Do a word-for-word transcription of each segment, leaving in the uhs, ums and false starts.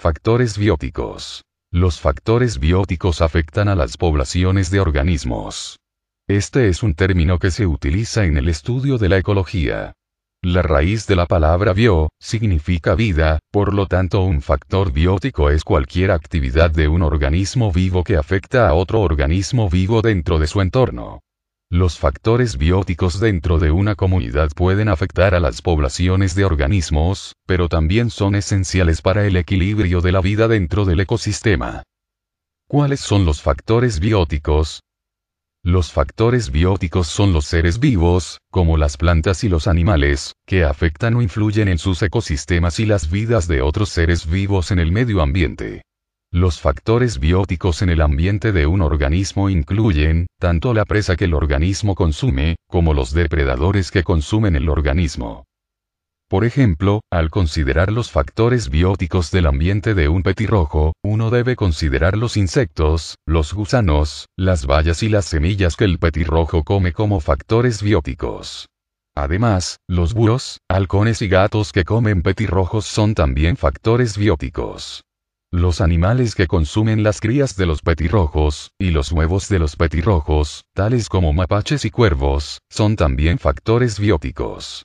Factores bióticos. Los factores bióticos afectan a las poblaciones de organismos. Este es un término que se utiliza en el estudio de la ecología. La raíz de la palabra bio significa vida, por lo tanto un factor biótico es cualquier actividad de un organismo vivo que afecta a otro organismo vivo dentro de su entorno. Los factores bióticos dentro de una comunidad pueden afectar a las poblaciones de organismos, pero también son esenciales para el equilibrio de la vida dentro del ecosistema. ¿Cuáles son los factores bióticos? Los factores bióticos son los seres vivos, como las plantas y los animales, que afectan o influyen en sus ecosistemas y las vidas de otros seres vivos en el medio ambiente. Los factores bióticos en el ambiente de un organismo incluyen, tanto la presa que el organismo consume, como los depredadores que consumen el organismo. Por ejemplo, al considerar los factores bióticos del ambiente de un petirrojo, uno debe considerar los insectos, los gusanos, las bayas y las semillas que el petirrojo come como factores bióticos. Además, los búhos, halcones y gatos que comen petirrojos son también factores bióticos. Los animales que consumen las crías de los petirrojos, y los huevos de los petirrojos, tales como mapaches y cuervos, son también factores bióticos.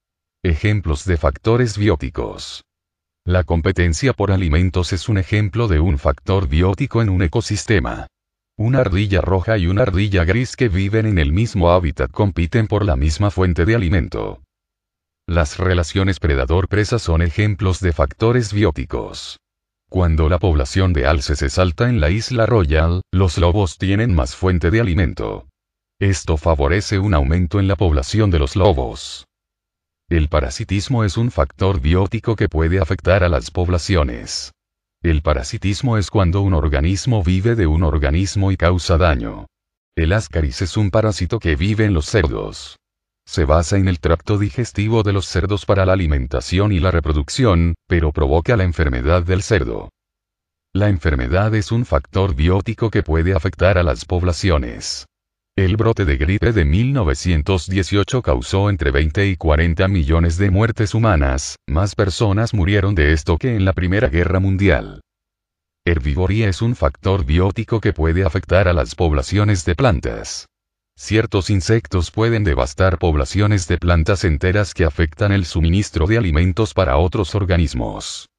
Ejemplos de factores bióticos. La competencia por alimentos es un ejemplo de un factor biótico en un ecosistema. Una ardilla roja y una ardilla gris que viven en el mismo hábitat compiten por la misma fuente de alimento. Las relaciones predador-presa son ejemplos de factores bióticos. Cuando la población de alces se salta en la isla Royal, los lobos tienen más fuente de alimento. Esto favorece un aumento en la población de los lobos. El parasitismo es un factor biótico que puede afectar a las poblaciones. El parasitismo es cuando un organismo vive de un organismo y causa daño. El Ascaris es un parásito que vive en los cerdos. Se basa en el tracto digestivo de los cerdos para la alimentación y la reproducción, pero provoca la enfermedad del cerdo. La enfermedad es un factor biótico que puede afectar a las poblaciones. El brote de gripe de mil novecientos dieciocho causó entre veinte y cuarenta millones de muertes humanas, más personas murieron de esto que en la Primera Guerra Mundial. Herbivoría es un factor biótico que puede afectar a las poblaciones de plantas. Ciertos insectos pueden devastar poblaciones de plantas enteras que afectan el suministro de alimentos para otros organismos.